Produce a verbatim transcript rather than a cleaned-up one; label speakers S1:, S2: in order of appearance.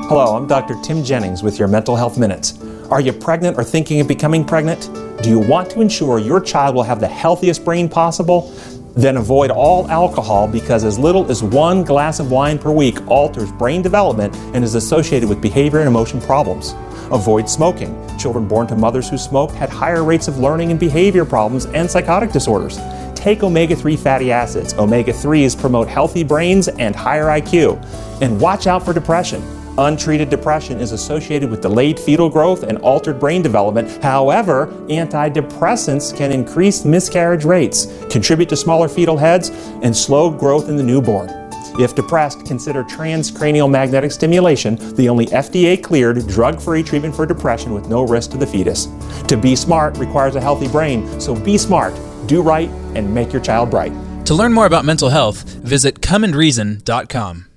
S1: Hello, I'm Doctor Tim Jennings with your Mental Health Minutes. Are you pregnant or thinking of becoming pregnant? Do you want to ensure your child will have the healthiest brain possible? Then avoid all alcohol, because as little as one glass of wine per week alters brain development and is associated with behavior and emotion problems. Avoid smoking. Children born to mothers who smoked had higher rates of learning and behavior problems and psychotic disorders. Take omega three fatty acids. omega threes promote healthy brains and higher I Q. And watch out for depression. Untreated depression is associated with delayed fetal growth and altered brain development. However, antidepressants can increase miscarriage rates, contribute to smaller fetal heads, and slow growth in the newborn. If depressed, consider transcranial magnetic stimulation, the only F D A-cleared, drug-free treatment for depression with no risk to the fetus. To be smart requires a healthy brain, so be smart, do right, and make your child bright.
S2: To learn more about mental health, visit come and reason dot com.